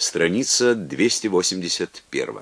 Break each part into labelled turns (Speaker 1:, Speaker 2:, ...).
Speaker 1: страница 281.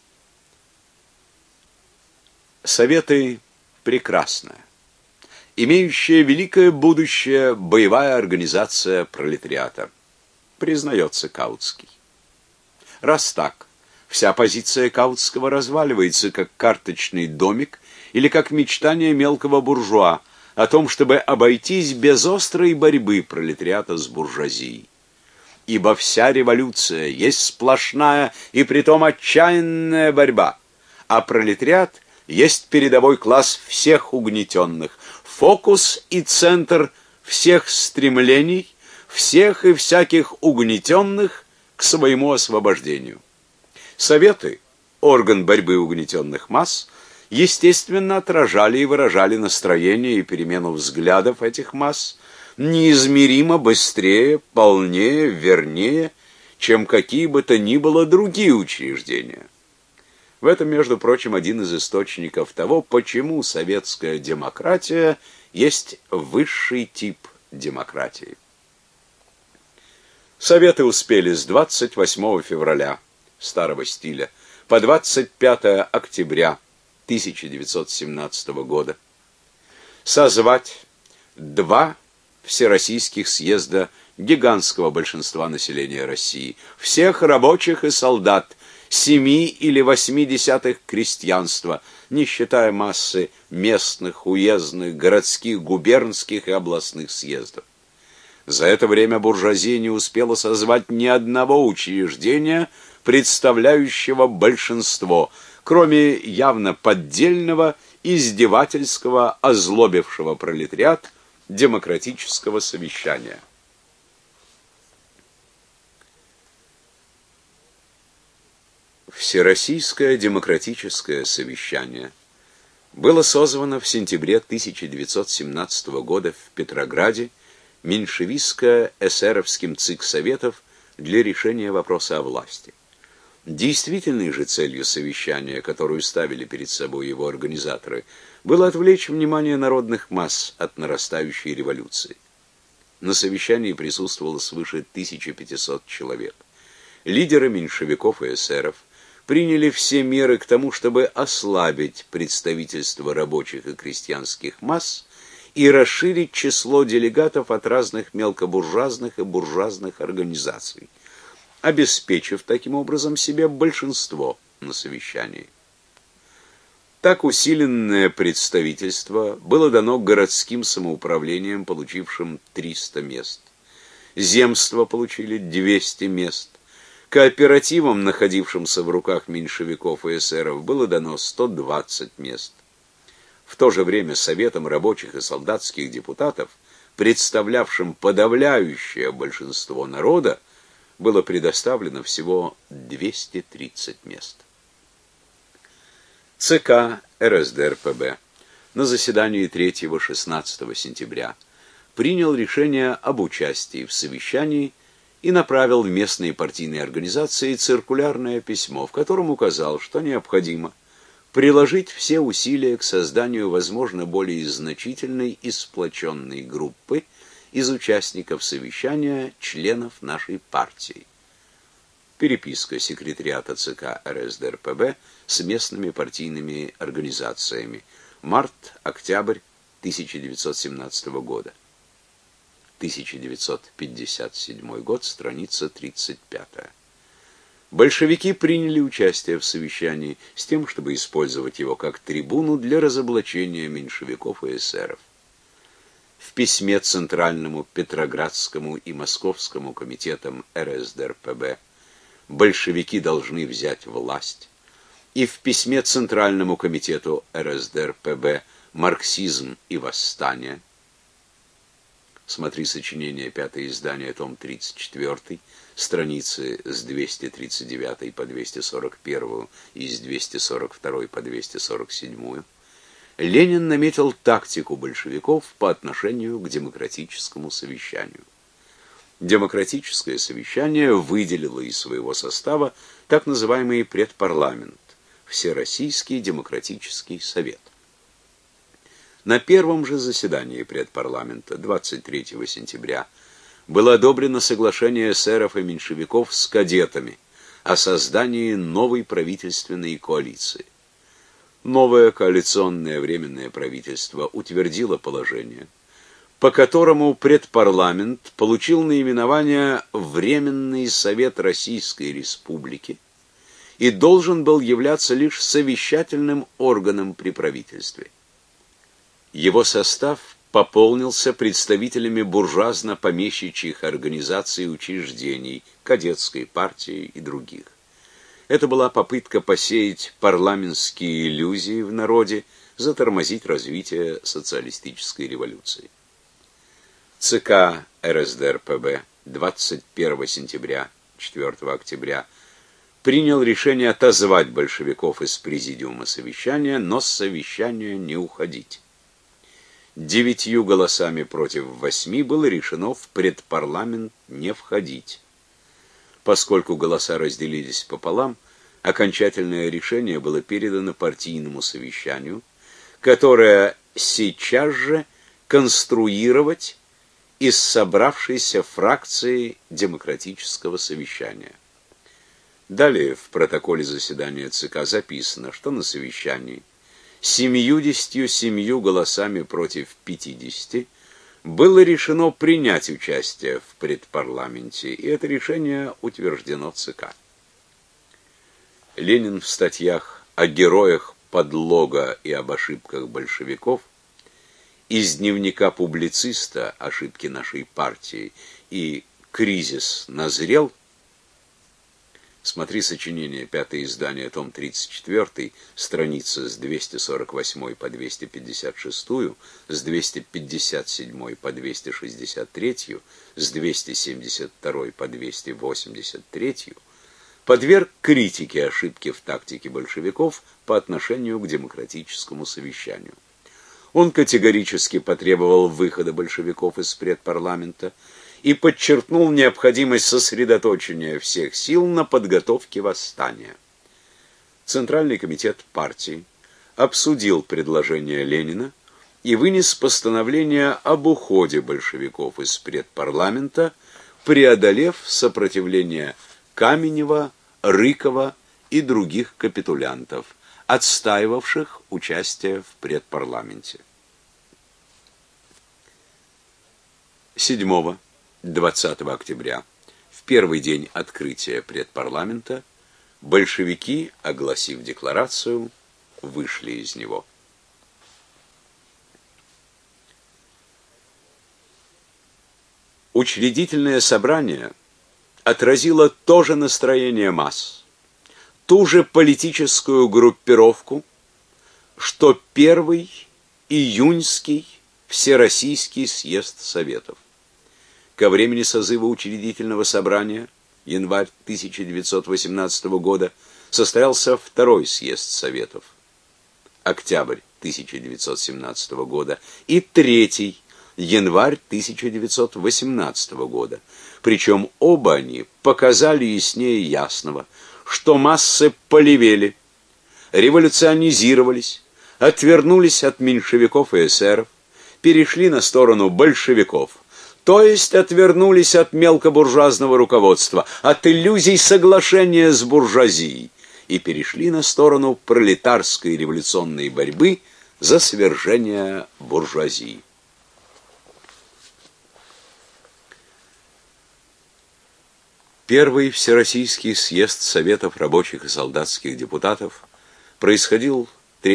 Speaker 1: Советы прекрасная, имеющая великое будущее боевая организация пролетариата, признается Каутский. Раз так, вся позиция Каутского разваливается, как карточный домик или как мечтание мелкого буржуа о том, чтобы обойтись без острой борьбы пролетариата с буржуазией. Ибо вся революция есть сплошная и притом отчаянная борьба, а пролетариат есть передовой класс всех угнетенных, фокус и центр всех стремлений, всех и всяких угнетенных к своему освобождению. Советы, орган борьбы угнетенных масс, естественно отражали и выражали настроение и перемену взглядов этих масс неизмеримо быстрее, полнее, вернее, чем какие бы то ни было другие учреждения. В этом, между прочим, один из источников того, почему советская демократия есть высший тип демократии. Советы успели с 28 февраля старого стиля по 25 октября 1917 года созвать два всероссийских съезда гигантского большинства населения России, всех рабочих и солдат, 7 или 8 крестьянства, не считая массы местных, уездных, городских, губернских и областных съездов. За это время буржуазия не успела созвать ни одного учреждения, представляющего большинство, кроме явно поддельного, издевательского, озлобившего пролетариат демократического совещания. Всероссийское демократическое совещание было созвано в сентябре 1917 года в Петрограде меньшевистско-эсеровским ЦИК Советов для решения вопроса о власти. Действительной же целью совещания, которую ставили перед собой его организаторы, было отвлечь внимание народных масс от нарастающей революции. На совещании присутствовало свыше 1500 человек. Лидеры меньшевиков и эсеров приняли все меры к тому, чтобы ослабить представительство рабочих и крестьянских масс и расширить число делегатов от разных мелкобуржуазных и буржуазных организаций, обеспечив таким образом себе большинство на совещании. Так усиленное представительство было дано городским самоуправлениям, получившим 300 мест. Земства получили 200 мест. Кооперативам, находившимся в руках меньшевиков и эсеров, было дано 120 мест. В то же время советам рабочих и солдатских депутатов, представлявшим подавляющее большинство народа, было предоставлено всего 230 мест. ЦК РСДРПб на заседании 3-16 сентября принял решение об участии в совещании и направил в местные партийные организации циркулярное письмо, в котором указал, что необходимо приложить все усилия к созданию, возможно, более значительной и сплоченной группы из участников совещания, членов нашей партии. Переписка секретариата ЦК РСДРПб с местными партийными организациями. Март-октябрь 1917 года. 1957 год, страница 35. Большевики приняли участие в совещании с тем, чтобы использовать его как трибуну для разоблачения меньшевиков и эсеров. В письме Центральному Петроградскому и Московскому комитетам РСДРПб большевики должны взять власть, и в письме Центральному комитету РСДРПб «Марксизм и восстание». Смотри сочинение, 5-е издание, том 34, страницы с 239 по 241 и с 242 по 247. Ленин наметил тактику большевиков по отношению к демократическому совещанию. Демократическое совещание выделило из своего состава так называемый предпарламент, Всероссийский демократический совет. На первом же заседании предпарламента 23 сентября было одобрено соглашение эсеров и меньшевиков с кадетами о создании новой правительственной коалиции. Новое коалиционное временное правительство утвердило положение, по которому предпарламент получил наименование Временный Совет Российской Республики и должен был являться лишь совещательным органом при правительстве. Его состав пополнился представителями буржуазно-помещичьих организаций и учреждений, кадетской партии и других. Это была попытка посеять парламентские иллюзии в народе, затормозить развитие социалистической революции. ЦК РСДРПб 21 сентября, 4 октября принял решение отозвать большевиков из президиума совещания, но с совещания не уходить. 9 голосами против 8 было решено в предпарламент не входить. Поскольку голоса разделились пополам, окончательное решение было передано партийному совещанию, которое сейчас же конструировать из собравшейся фракции демократического совещания. Далее в протоколе заседания ЦК записано, что на совещании 77 голосами против 50 было решено принять участие в предпарламенте, и это решение утверждено ЦК. Ленин в статьях о героях подлога и об ошибках большевиков, из дневника публициста «Ошибки нашей партии» и «Кризис назрел», смотри сочинение, 5-е издание, том 34, страницы с 248 по 256, с 257 по 263, с 272 по 283, подверг критике ошибки в тактике большевиков по отношению к демократическому совещанию. Он категорически потребовал выхода большевиков из предпарламента и подчеркнул необходимость сосредоточения всех сил на подготовке восстания. Центральный комитет партии обсудил предложение Ленина и вынес постановление об уходе большевиков из предпарламента, преодолев сопротивление Каменева, Рыкова и других капитулянтов, отстаивавших участие в предпарламенте. 7-20 октября, в первый день открытия предпарламента, большевики, огласив декларацию, вышли из него. Учредительное собрание отразило то же настроение масс, ту же политическую группировку, что первый июньский Всероссийский съезд Советов. Ко времени созыва учредительного собрания, январь 1918 года, состоялся второй съезд Советов, октябрь 1917 года, и третий, январь 1918 года. Причем оба они показали яснее ясного, что массы полевели, революционизировались, отвернулись от меньшевиков и эсеров, перешли на сторону большевиков, то есть отвернулись от мелкобуржуазного руководства, от иллюзий соглашения с буржуазией и перешли на сторону пролетарской революционной борьбы за свержение буржуазии. Первый Всероссийский съезд Советов рабочих и солдатских депутатов происходил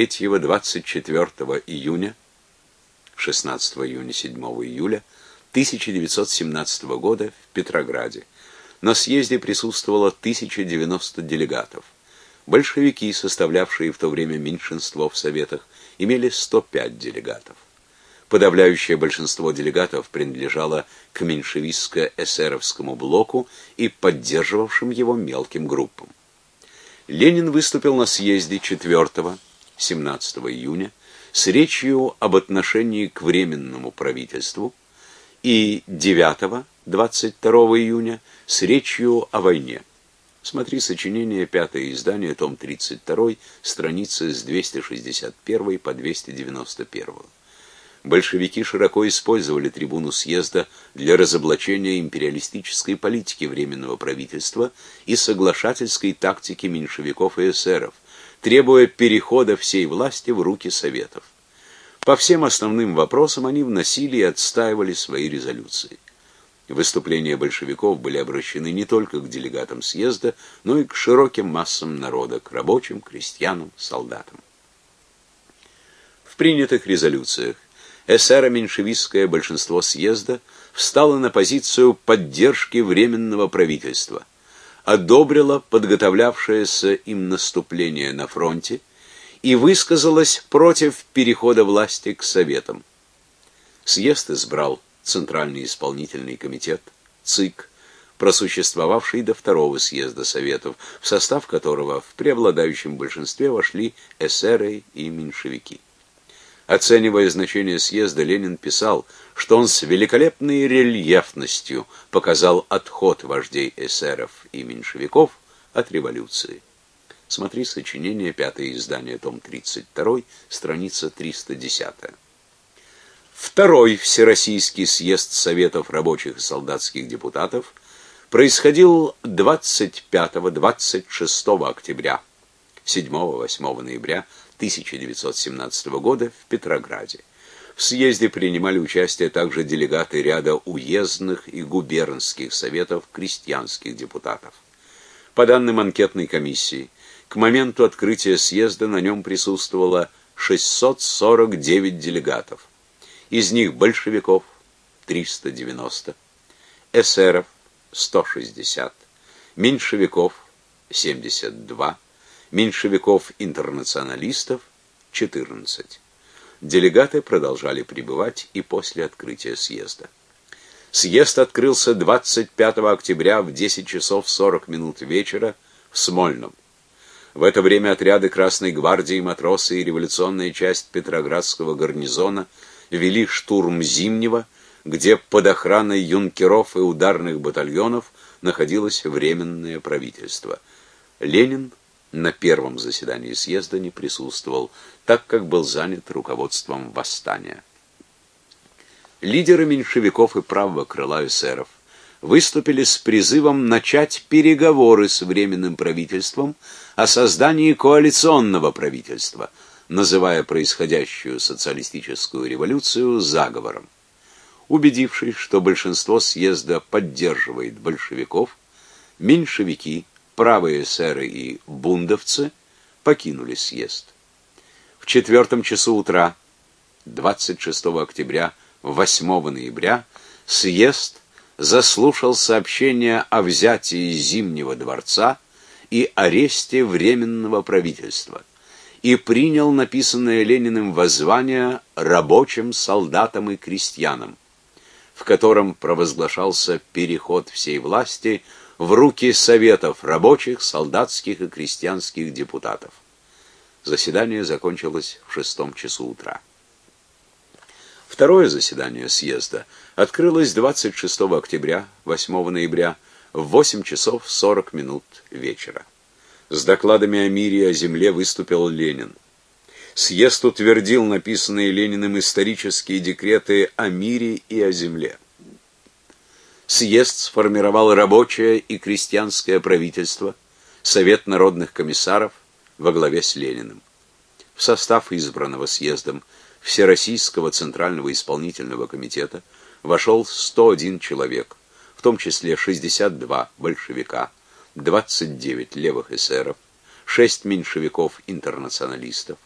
Speaker 1: 3-24 июня, 16 июня, 7 июля 1917 года в Петрограде. На съезде присутствовало 1090 делегатов. Большевики, составлявшие в то время меньшинство в Советах, имели 105 делегатов. Подавляющее большинство делегатов принадлежало к меньшевистско-эсеровскому блоку и поддерживавшим его мелким группам. Ленин выступил на съезде 4-17 июня с речью об отношении к Временному правительству и 9-22 июня с речью о войне. Смотри сочинение, 5-е издание, том 32, страницы с 261 по 291. Большевики широко использовали трибуну съезда для разоблачения империалистической политики Временного правительства и соглашательской тактики меньшевиков и эсеров, требуя перехода всей власти в руки Советов. По всем основным вопросам они вносили и отстаивали свои резолюции. Выступления большевиков были обращены не только к делегатам съезда, но и к широким массам народа, к рабочим, крестьянам, солдатам. В принятых резолюциях эсеро-меньшевистское большинство съезда встало на позицию поддержки Временного правительства, одобрило подготовлявшееся им наступление на фронте и высказалось против перехода власти к Советам. Съезд избрал Центральный исполнительный комитет, ЦИК, просуществовавший до второго съезда Советов, в состав которого в преобладающем большинстве вошли эсеры и меньшевики. Оценивая значение съезда, Ленин писал, что он с великолепной рельефностью показал отход вождей эсеров и меньшевиков от революции. Смотри сочинение, 5-е издание, том 32, страница 310. Второй Всероссийский съезд Советов рабочих и солдатских депутатов происходил 25-26 октября, 7-8 ноября 1917 года в Петрограде. В съезде принимали участие также делегаты ряда уездных и губернских советов крестьянских депутатов. По данным анкетной комиссии, к моменту открытия съезда на нем присутствовало 649 делегатов. Из них большевиков 390, эсеров 160, меньшевиков 72, меньшевиков-интернационалистов 14. Делегаты продолжали пребывать и после открытия съезда. Съезд открылся 25 октября в 10 часов 40 минут вечера в Смольном. В это время отряды Красной гвардии, матросы и революционная часть Петроградского гарнизона вели штурм Зимнего, где под охраной юнкеров и ударных батальонов находилось Временное правительство. Ленин на первом заседании съезда не присутствовал, так как был занят руководством восстания. Лидеры меньшевиков и правого крыла эсеров выступили с призывом начать переговоры с Временным правительством о создании коалиционного правительства, называя происходящую социалистическую революцию заговором. Убедившись, что большинство съезда поддерживает большевиков, меньшевики, правые эсеры и бундовцы покинули съезд. В 4 часу утра 26 октября 8 ноября съезд заслушал сообщение о взятии Зимнего дворца и аресте Временного правительства и принял написанное Лениным воззвание рабочим, солдатам и крестьянам, в котором провозглашался переход всей власти в руки советов рабочих, солдатских и крестьянских депутатов. Заседание закончилось в 6 часу утра. Второе заседание съезда открылось 26 октября, 8 ноября в 8 часов 40 минут вечера. С докладами о мире и о земле выступил Ленин. Съезд утвердил написанные Лениным исторические декреты о мире и о земле. Съезд сформировал рабочее и крестьянское правительство, Совет народных комиссаров во главе с Лениным. В состав избранного съездом Всероссийского Центрального исполнительного комитета вошел 101 человек, в том числе 62 большевика, 29 левых эсеров, 6 меньшевиков-интернационалистов,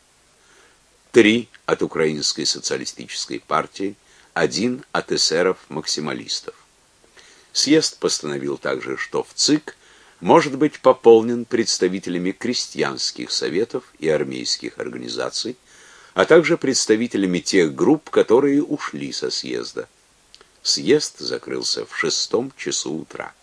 Speaker 1: 3 от Украинской социалистической партии, 1 от эсеров-максималистов. Съезд постановил также, что в ЦИК может быть пополнен представителями крестьянских советов и армейских организаций, а также представителями тех групп, которые ушли со съезда. Съезд закрылся в 6 часу утра.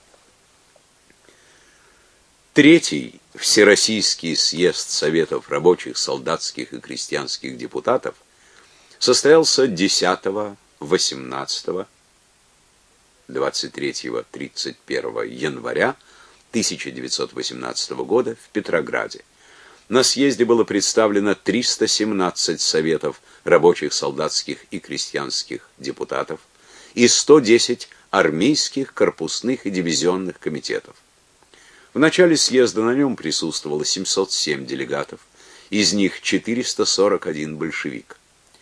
Speaker 1: Третий Всероссийский съезд Советов рабочих, солдатских и крестьянских депутатов состоялся 10, 18, 23-31 января 1918 года в Петрограде. На съезде было представлено 317 советов рабочих, солдатских и крестьянских депутатов и 110 армейских, корпусных и дивизионных комитетов. В начале съезда на нем присутствовало 707 делегатов, из них 441 большевик.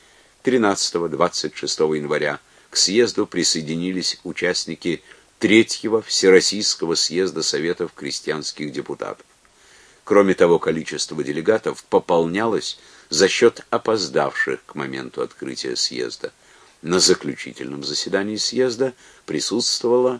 Speaker 1: 13-26 января к съезду присоединились участники Третьего Всероссийского съезда Советов крестьянских депутатов. Кроме того, количество делегатов пополнялось за счет опоздавших к моменту открытия съезда. На заключительном заседании съезда присутствовало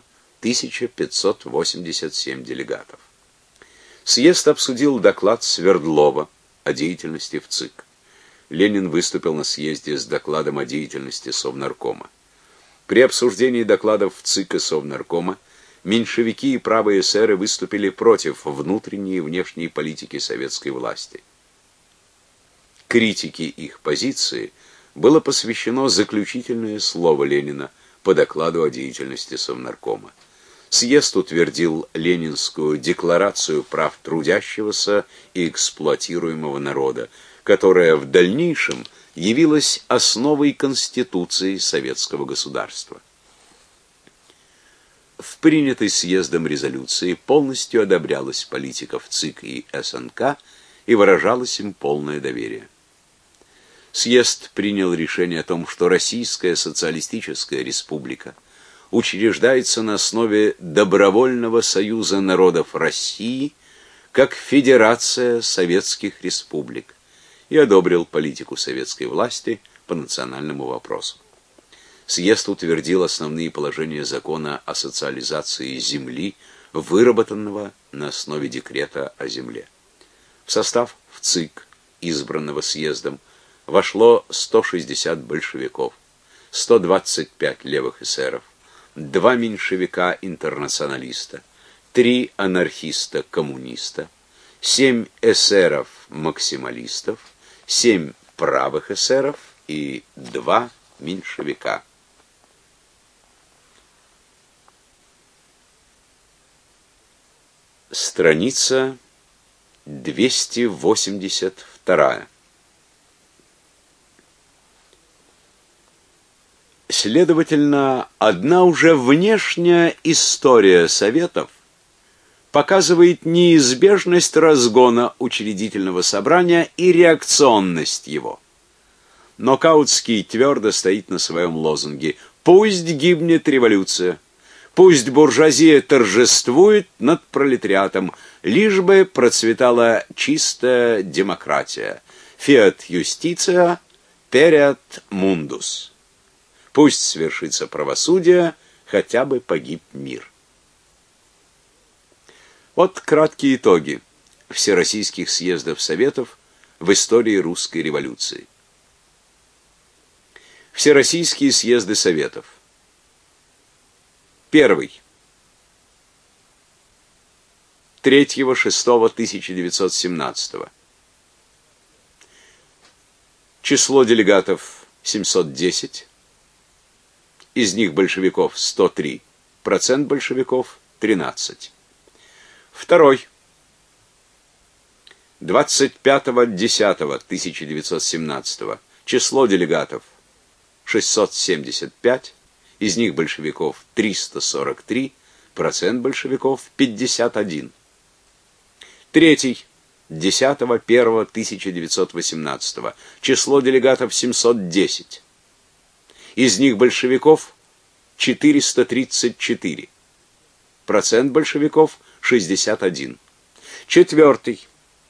Speaker 1: 1587 делегатов. Съезд обсудил доклад Свердлова о деятельности в ЦИК. Ленин выступил на съезде с докладом о деятельности Совнаркома. При обсуждении докладов в ЦИК и Совнаркома меньшевики и правые эсеры выступили против внутренней и внешней политики советской власти. Критике их позиции было посвящено заключительное слово Ленина по докладу о деятельности Совнаркома. Съезд утвердил Ленинскую декларацию прав трудящегося и эксплуатируемого народа, которая в дальнейшем явилась основой Конституции советского государства. В принятой съездом резолюции полностью одобрялась политика в ЦИК и СНК и выражалось им полное доверие. Съезд принял решение о том, что Российская социалистическая республика учреждается на основе добровольного союза народов России как Федерация советских республик и одобрил политику советской власти по национальному вопросу. Съезд утвердил основные положения закона о социализации земли, выработанного на основе декрета о земле. В состав в ЦИК, избранного съездом, вошло 160 большевиков, 125 левых эсеров, 2 меньшевика-интернационалиста, 3 анархиста-коммуниста, 7 эсеров-максималистов, 7 правых эсеров и 2 меньшевика. Страница 282. Следовательно, одна уже внешняя история Советов показывает неизбежность разгона учредительного собрания и реакционность его. Но Каутский твердо стоит на своем лозунге: «Пусть гибнет революция, пусть буржуазия торжествует над пролетариатом, лишь бы процветала чистая демократия. Fiat justitia, pereat mundus». Пусть свершится правосудие, хотя бы погиб мир. Вот краткие итоги всероссийских съездов Советов в истории русской революции. Всероссийские съезды Советов. Первый. 3-6-1917. Число делегатов 710. Из них большевиков 103, процент большевиков 13. Второй. 25.10.1917. Число делегатов 675, из них большевиков 343, процент большевиков 51. Третий. 10.01.1918. Число делегатов 710. Из них большевиков 434. Процент большевиков 61. Четвертый.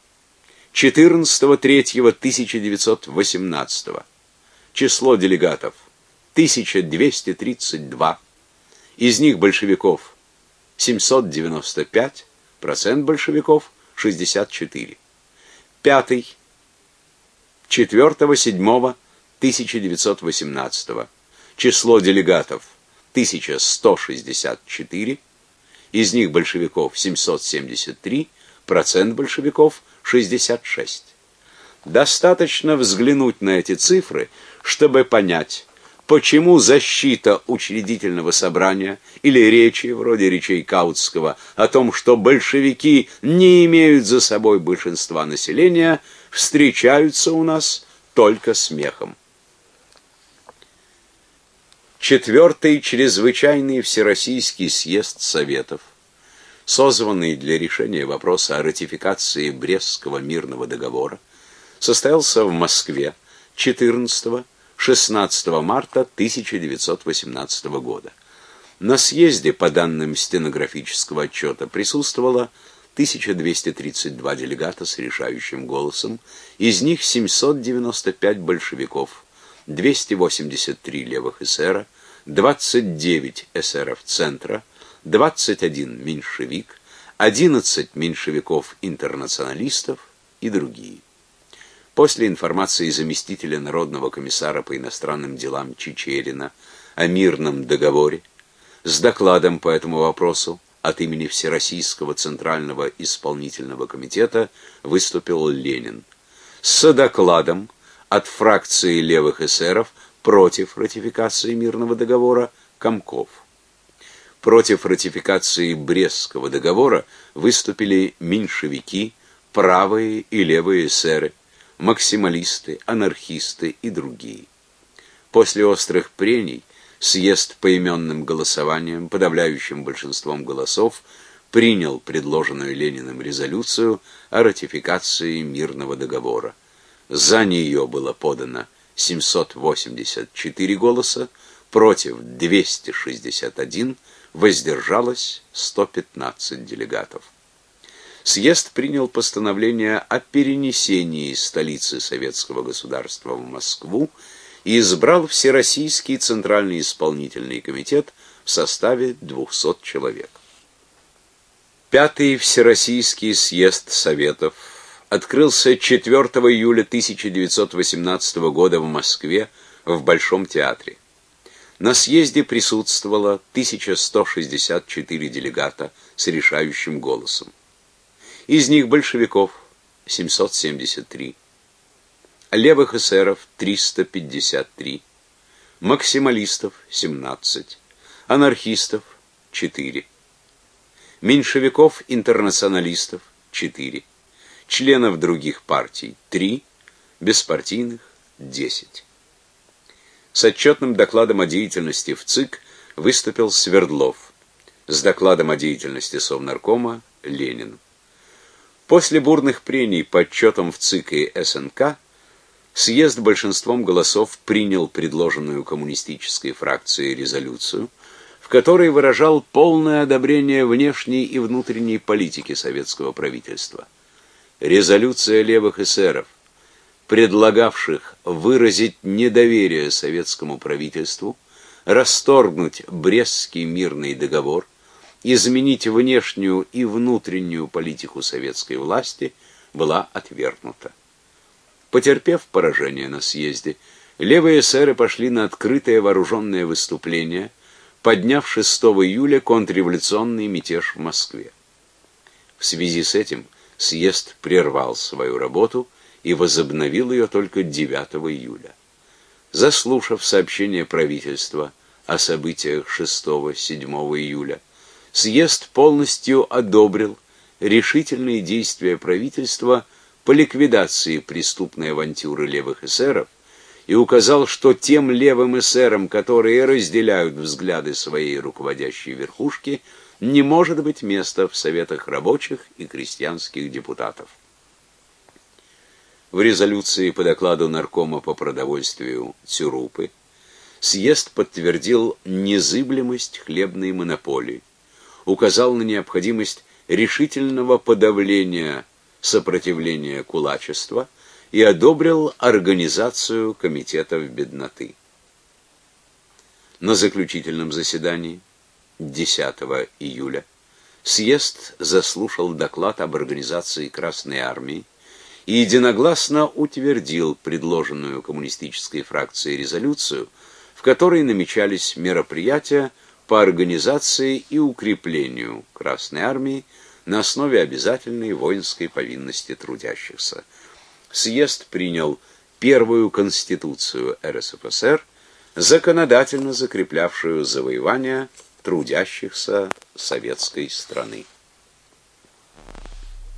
Speaker 1: 14.03.1918. Число делегатов 1232. Из них большевиков 795. Процент большевиков 64. Пятый. 4.07.1918. Число делегатов 1164, из них большевиков 773, процент большевиков 66. Достаточно взглянуть на эти цифры, чтобы понять, почему защита учредительного собрания или речи, вроде речей Каутского, о том, что большевики не имеют за собой большинства населения, встречаются у нас только смехом. Четвертый чрезвычайный Всероссийский съезд Советов, созванный для решения вопроса о ратификации Брестского мирного договора, состоялся в Москве 14-16 марта 1918 года. На съезде, по данным стенографического отчета, присутствовало 1232 делегата с решающим голосом, из них 795 большевиков, 283 левых эсера, 29 эсеров центра, 21 меньшевик, 11 меньшевиков-интернационалистов и другие. После информации заместителя Народного комиссара по иностранным делам Чичерина о мирном договоре с докладом по этому вопросу от имени Всероссийского Центрального исполнительного комитета выступил Ленин. С докладом от фракции левых эсеров против ратификации мирного договора Комков. Против ратификации Брестского договора выступили меньшевики, правые и левые эсеры, максималисты, анархисты и другие. После острых прений съезд поименным голосованием, подавляющим большинством голосов, принял предложенную Лениным резолюцию о ратификации мирного договора. За нее было подано 784 голоса, против 261, воздержалось 115 делегатов. Съезд принял постановление о перенесении столицы советского государства в Москву и избрал Всероссийский Центральный исполнительный комитет в составе 200 человек. Пятый Всероссийский съезд Советов открылся 4 июля 1918 года в Москве в Большом театре. На съезде присутствовало 1164 делегата с решающим голосом. Из них большевиков 773, левых эсеров 353, максималистов 17, анархистов 4, меньшевиков-интернационалистов 4, членов других партий 3, беспартийных 10. С отчетным докладом о деятельности в ЦИК выступил Свердлов, с докладом о деятельности Совнаркома Ленин. После бурных прений по отчетам в ЦИК и СНК съезд большинством голосов принял предложенную коммунистической фракцией резолюцию, в которой выражал полное одобрение внешней и внутренней политики советского правительства. Резолюция левых эсеров, предлагавших выразить недоверие советскому правительству, расторгнуть Брестский мирный договор, изменить внешнюю и внутреннюю политику советской власти, была отвергнута. Потерпев поражение на съезде, левые эсеры пошли на открытое вооруженное выступление, подняв 6 июля контрреволюционный мятеж в Москве. В связи с этим съезд прервал свою работу и возобновил ее только 9 июля. Заслушав сообщение правительства о событиях 6-7 июля, съезд полностью одобрил решительные действия правительства по ликвидации преступной авантюры левых эсеров и указал, что тем левым эсерам, которые разделяют взгляды своей руководящей верхушки, не может быть места в советах рабочих и крестьянских депутатов. В резолюции по докладу Наркома по продовольствию Цюрупы съезд подтвердил незыблемость хлебной монополии, указал на необходимость решительного подавления сопротивления кулачества и одобрил организацию комитетов бедноты. На заключительном заседании 10 июля съезд заслушал доклад об организации Красной армии и единогласно утвердил предложенную коммунистической фракцией резолюцию, в которой намечались мероприятия по организации и укреплению Красной армии на основе обязательной воинской повинности трудящихся. Съезд принял первую конституцию РСФСР, законодательно закреплявшую завоевания трудящихся советской страны.